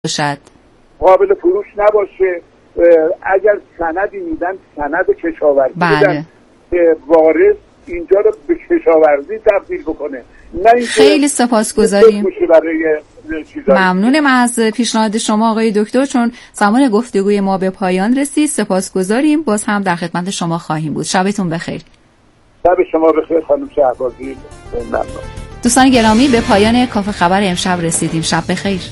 باشد، قابل فروش نباشه. اگر سندی میدن سند کشاورزی بدن که وارث اینجا رو به کشاورزی تبدیل بکنه، نه اینکه خیلی سپاسگزاریم. ممنونم از پیشنهاد شما آقای دکتر، چون زمان گفتگوی ما به پایان رسید. سپاسگزاریم. باز هم در خدمت شما خواهیم بود. شبتون بخیر. شب شما بخیر خانم شهبازی. ممنون. دوستان گرامی، به پایان کافه خبر امشب رسیدیم. شب بخیر.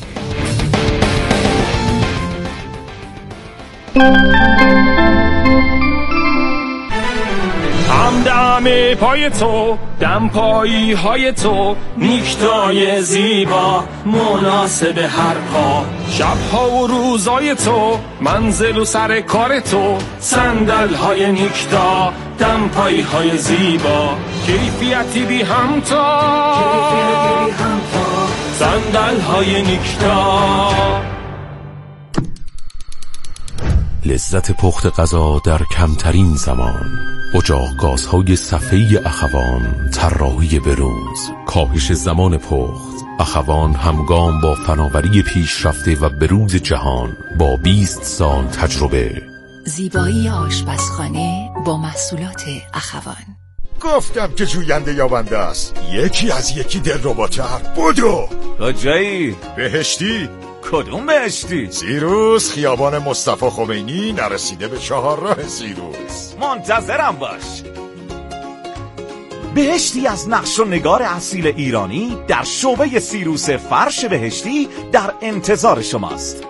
همدم پای تو، دم پایی های تو، نیکتای زیبا مناسب هر پا، شبها و روزای تو، منزل و سر کار تو، صندل های نیکتا، دم پایی های زیبا، کیفیتی بی همتا، صندل های نیکتا. لذت پخت غذا در کمترین زمان، اجاق گازهای صفحه اخوان، طراحی برنز، کاهش زمان پخت. اخوان همگام با فناوری پیشرفته و بروز جهان با 20 سال تجربه. زیبایی آشپزخانه با محصولات اخوان. گفتم که جوینده یابنده است، یکی از یکی دلرباتر. بدو کجایی؟ بهشتی. کدوم بهشتی؟ سیروس، خیابان مصطفی خمینی، نرسیده به 4 راه سیروس. منتظرم باش. بهشتی از نقش و نگار اصیل ایرانی در شعبه سیروس فرش بهشتی در انتظار شماست.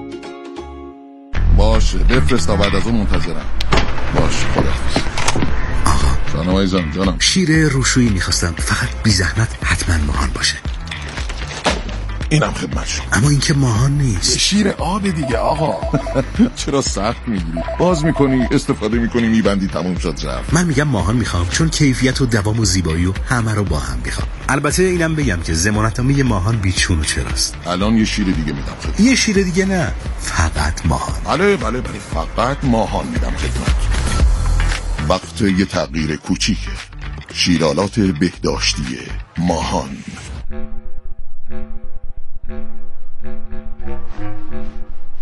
باشه بفرست تا بعد از اون منتظرم. باشه خداحافظ. آقا جانم عزیزم جانم. شیر روشویی میخواستم، فقط بی زحمت حتما ماهان باشه. اینم خدمت شما. اما این که ماهان نیست، شیر آب دیگه آقا. چرا سخت میگیری؟ باز میکنی، استفاده میکنی، میبندی، تموم شد رفت. من میگم ماهان میخوام، چون کیفیت و دوام و زیبایی و همه رو با هم میخوام. البته اینم بگم که ضمانتنامه ماهان بیچون و چراست. الان یه شیر دیگه میدم خدمت. یه شیر دیگه نه، فقط ماهان. بله فقط ماهان میدم خدمت. وقت یه تغییر کوچیکه. شیرالات بهداشتی ماهان.